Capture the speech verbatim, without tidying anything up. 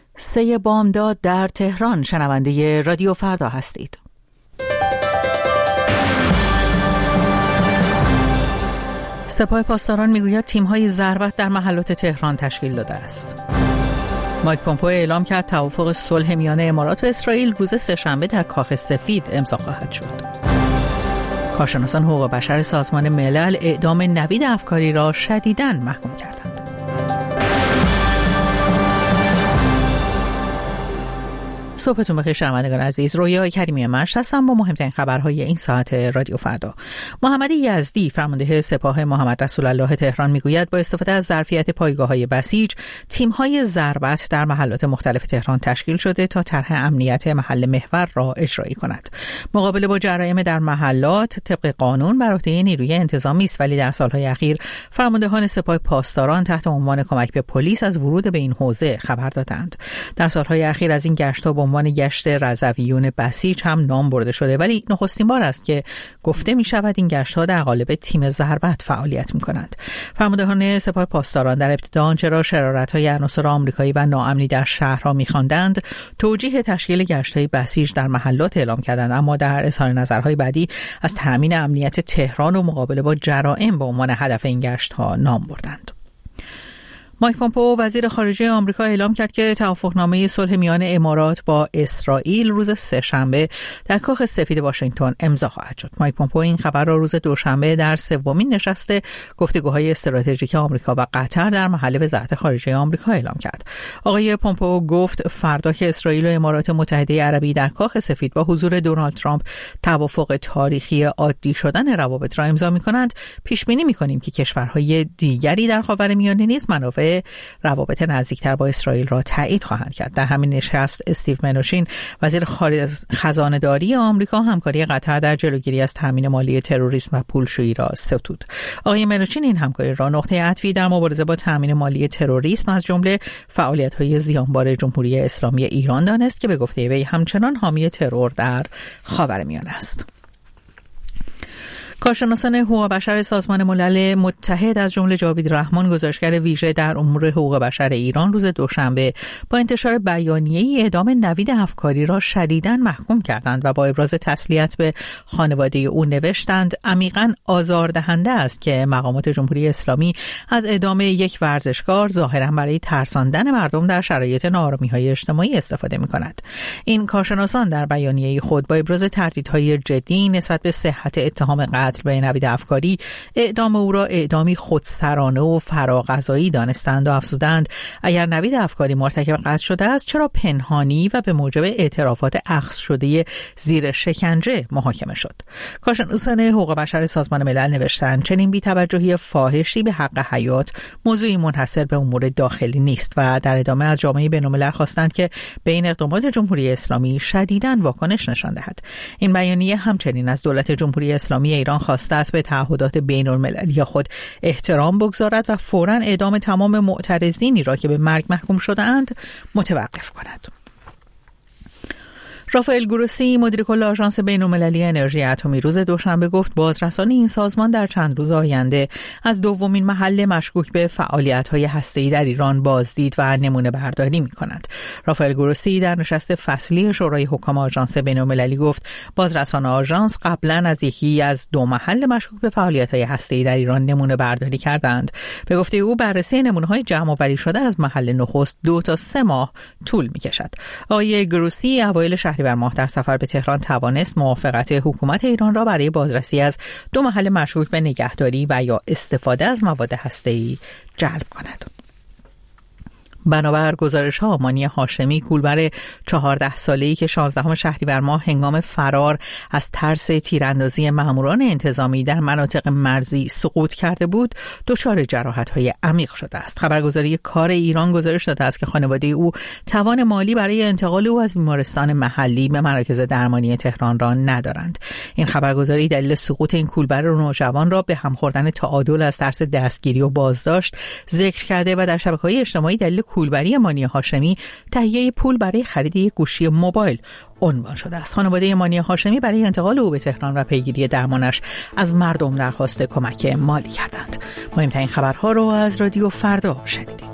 سه بامداد در تهران. شنونده رادیو فردا هستید. سپاه پاسداران میگوید تیم‌های ضربت در محلات تهران تشکیل داده است. مایک پومپئو اعلام کرد توافق صلح میان امارات و اسرائیل روز سه‌شنبه در کاخ سفید امضا خواهد شد. کارشناسان حقوق بشر سازمان ملل اعدام نوید افکاری را شدیداً محکوم کردند. صبحتون بخیر شنوندگان عزیز. رویا کریمی مشت هستم با مهمترین خبرهای این ساعت رادیو فردا. محمد یزدی فرمانده سپاه محمد رسول الله تهران میگوید با استفاده از ظرفیت پایگاه‌های بسیج تیم‌های ضربت در محلات مختلف تهران تشکیل شده تا طرح امنیت محل محور را اجرایی کند. مقابله با جرایم در محلات طبق قانون بر عهده نیروی انتظامی است، ولی در سالهای اخیر فرماندهان سپاه پاسداران تحت عنوان کمک به پلیس از ورود به این حوزه خبر دادند. در سالهای اخیر از این گشت‌ها به عنوان گشت رضویون بسیج هم نام برده شده، ولی نخستین بار است که گفته می شود این گشت‌ها در قالب تیم ضربت فعالیت می کنند. فرماندهان سپاه پاسداران در ابتدا آنچه را شرارت‌های عناصر آمریکایی و ناامنی در شهرها می خواندند توجیه تشکیل گشت‌های بسیج در محلات اعلام کردند، اما در اظهار نظرهای بعدی از تأمین امنیت تهران و مقابله با جرائم به عنوان هدف این گشت‌ها نام بردند. مایک پومپئو وزیر خارجه آمریکا اعلام کرد که توافقنامه صلح میان امارات با اسرائیل روز سه‌شنبه در کاخ سفید واشنگتن امضا خواهد شد. مایک پومپئو این خبر را روز دوشنبه در سومین نشست گفتگوهای استراتژیک آمریکا و قطر در محل وزارت خارجه آمریکا اعلام کرد. آقای پومپئو گفت فردا که اسرائیل و امارات متحده عربی در کاخ سفید با حضور دونالد ترامپ توافق تاریخی عادی شدن روابط را امضا می‌کنند، پیش بینی می‌کنیم که کشورهای دیگری در خاورمیانه نیز منافع روابط نزدیکتر با اسرائیل را تایید خواهند کرد. در همین نشست استیو منوشین وزیر خزانه‌داری آمریکا همکاری قطر در جلوگیری از تامین مالی تروریسم و پولشویی را ستود. آقای منوشین این همکاری را نقطه عطفی در مبارزه با تامین مالی تروریسم از جمله فعالیت‌های زیانبار جمهوری اسلامی ایران دانست که به گفته وی همچنان حامی ترور در خاورمیانه است. کارشناسان حقوق بشر سازمان ملل متحد از جمله جاوید رحمان گزارشگر ویژه در امور حقوق بشر ایران روز دوشنبه با انتشار بیانیه‌ای اعدام نوید افکاری را شدیداً محکوم کردند و با ابراز تسلیت به خانواده او نوشتند عمیقاً آزاردهنده است که مقامات جمهوری اسلامی از اعدام یک ورزشکار ظاهراً برای ترساندن مردم در شرایط ناآرامی‌های اجتماعی استفاده می‌کند. این کارشناسان در بیانیه خود با ابراز تردیدهای جدی نسبت به صحت اتهام قتل به نوید افکاری اعدام او را اعدامی خودسرانه و فراغذایی دانستند و افزودند اگر نوید افکاری مرتکب قتل شده است چرا پنهانی و به موجب اعترافات اخذ شده زیر شکنجه محاکمه شد. کارشناسان حقوق بشر سازمان ملل نوشتند چنین بی‌توجهی فاحشی به حق حیات موضوعی منحصر به امور داخلی نیست و در ادامه از جامعه بین‌الملل خواستند که به این اقدامات جمهوری اسلامی شدیداً واکنش نشان دهد. این بیانیه همچنین از دولت جمهوری اسلامی ایران خواسته است به تعهدات بین‌المللی خود احترام بگذارد و فوراً اعدام تمام معترضینی را که به مرگ محکوم شده‌اند متوقف کند. رافائل گروسی مدیر کل آژانس بین‌المللی انرژی اتمی روز دوشنبه گفت بازرسانی این سازمان در چند روز آینده از دومین محل مشکوک به فعالیت‌های هسته‌ای در ایران بازدید و نمونه برداری می‌کند. رافائل گروسی در نشست فصلی شورای حکام آژانس بین‌المللی گفت بازرسان آژانس قبلا از یکی از دو محل مشکوک به فعالیت‌های هسته‌ای در ایران نمونه برداری کردند. به گفته او بررسی نمونه‌های جمع‌آوری شده از محل نخست دو تا سه ماه طول می‌کشد. آقای گروسی اوایل شهریور ماه در سفر به تهران توانست موافقت حکومت ایران را برای بازرسی از دو محل مشکوک به نگهداری و یا استفاده از مواد هسته‌ای جلب کند. بنابر گزارش‌ها مانی هاشمی کولبر چهارده ساله‌ای که شانزدهم شهریور ماه هنگام فرار از ترس تیراندازی ماموران انتظامی در مناطق مرزی سقوط کرده بود دچار جراحت‌های عمیق شده است. خبرگزاری کار ایران گزارش داده است که خانواده او توان مالی برای انتقال او از بیمارستان محلی به مراکز درمانی تهران را ندارند. این خبرگزاری دلیل سقوط این کولبر نوجوان را به هم خوردن تعادل از ترس دستگیری و بازداشت ذکر کرده و در شبکه‌های اجتماعی دلیل کولبری مانی هاشمی تهیه پول برای خرید یک گوشی موبایل عنوان شده است. خانواده مانی هاشمی برای انتقال او به تهران و پیگیری درمانش از مردم درخواست کمک مالی کردند. مهمترین خبرها رو از رادیو فردا شنیدید.